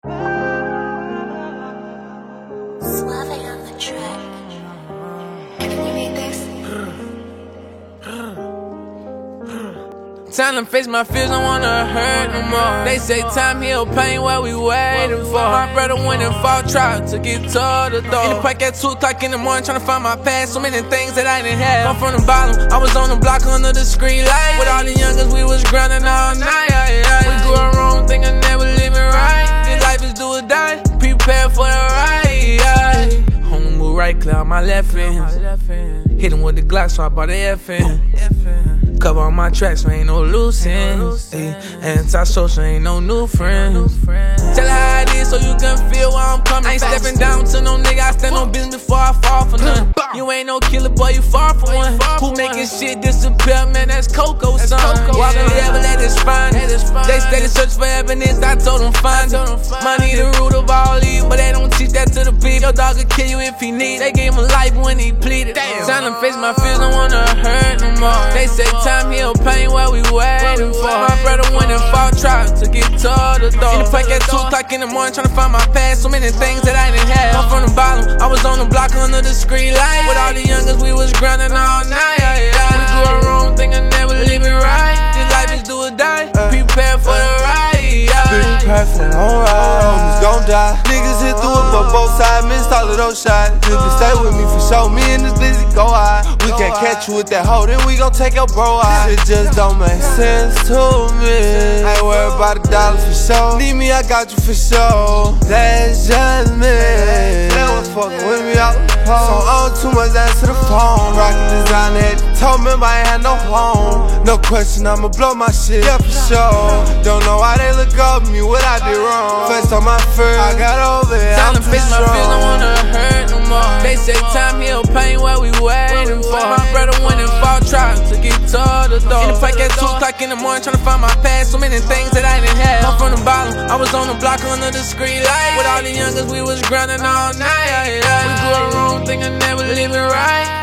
Suave on the track. Can you read this? Time to face my fears, don't wanna hurt no more. They say time heal pain, what we waiting for. My brother went and fought, tried to get to the door. In the park at 2 o'clock in the morning, trying to find my past. So many things that I didn't have. Come from the bottom, I was on the block under the street light. With all the youngers, we was grinding all night. We grew up wrong, thinking never living right. This life is do or die, prepare for the ride. Home move right, clear out my left hand. Hit him with the Glock, so I bought the FN. Cover on my tracks, so ain't no loose ends. Anti-social, ain't no new friends. Tell her how it is so you can feel where I'm coming. I ain't stepping down to no nigga, I stand on business before I fall for nothing. You ain't no killer, boy, you far from one. Who making shit disappear, man, that's Coco, son. Why would they ever let this find it? They steady search for evidence, I told them find it. Money the root of all evil, but they don't teach that to the people. Your dog will kill you if he need. They gave him life when he pleaded. Time to face my fears, don't wanna hurt no more. They say time heal pain, what we waiting for. My brother went and fought, tried to get to the door. In the park at 2 o'clock in the morning, trying to find my past. So many things that I didn't have. Come from the bottom, I was on the block under the street light. With all the youngers, we was grinding all night. We grew up wrong, thinking never living right. This life is do or die, prepare for the ride. Been perfect, alright, homies gon' die. Niggas hit through it, but both sides missed all of those shots. You can stay with me for sure, me and this busy go high. We can't catch you with that hoe, then we gon' take your bro out. It just don't make sense to me. I ain't worried about the dollars for sure. Need me, I got you for sure. That's just me. They was fucking with me out the pole. So I owe too much answer the phone. Rocket design head, told me I ain't had no home. No question, I'ma blow my shit, yeah for sure. Don't know why they look up at me, what I did wrong. First on my first, I got over it, Time to face my fears, don't wanna hurt no more. They say time heal pain, what we waiting for. My brother went and fought, tried to get to the door. In the park at 2 o'clock in the morning, trying to find my past. So many things that I didn't have. Come from the bottom, I was on the block under the street light. With all the youngers, we was grinding all night. We grew up wrong, thinking never living right.